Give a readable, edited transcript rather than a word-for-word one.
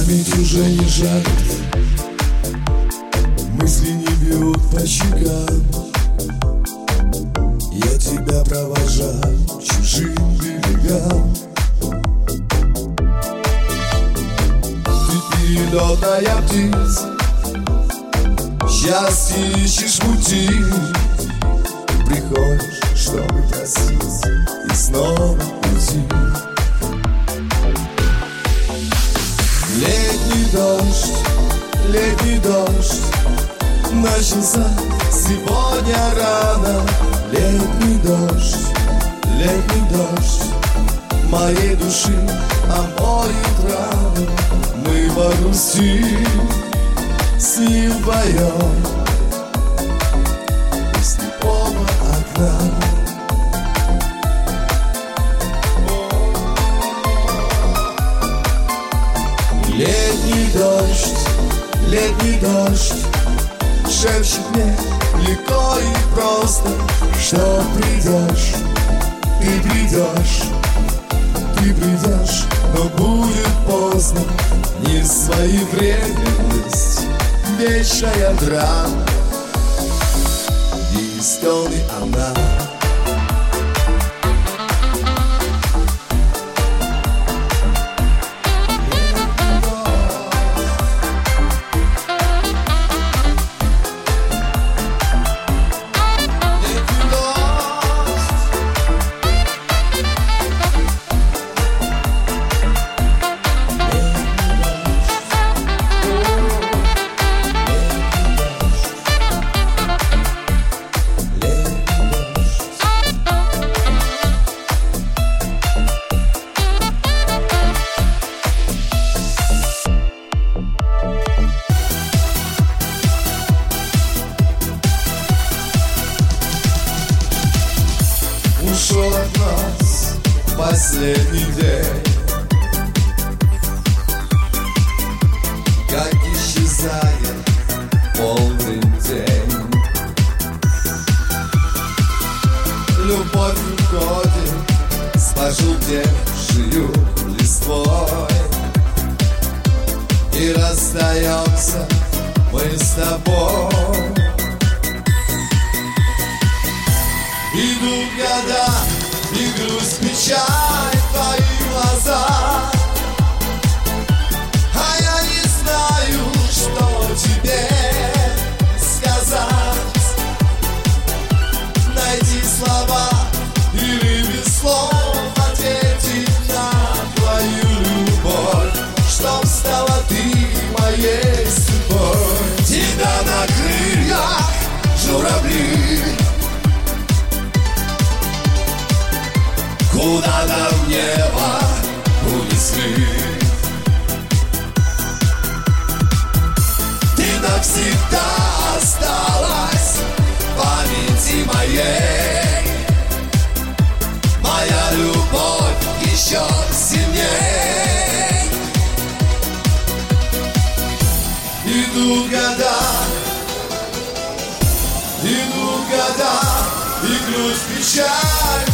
Память уже не жалит, мысли не бьют по щекам. Я тебя провожаю к чужим берегам. Ты перелетная птица, счастье ищешь пути. Приходишь, чтобы проститься и снова уйти. Летний дождь начался сегодня рано. Летний дождь моей души омоет раны. Мы во грусти с ним вдвоем у слепого окна. Летний дождь шепчет мне легко и просто, что придешь, ты придешь, но будет поздно. Не своевременность, вечная драма, и стоны она. Ушел от нас последний день, как исчезает полный день. Любовь уходит с пожелтевшей листвой, и расстаемся мы с тобой. Идут года, и грусть, печаль в твоих глазах, а я не знаю, что тебе сказать. Найди слова или без слов ответить на твою любовь, чтоб стала ты моей судьбой. Тебя на крыльях журавли куда-то в небо унесли. Ты навсегда осталась в памяти моей. Моя любовь еще сильней. Идут года, и грусть, печаль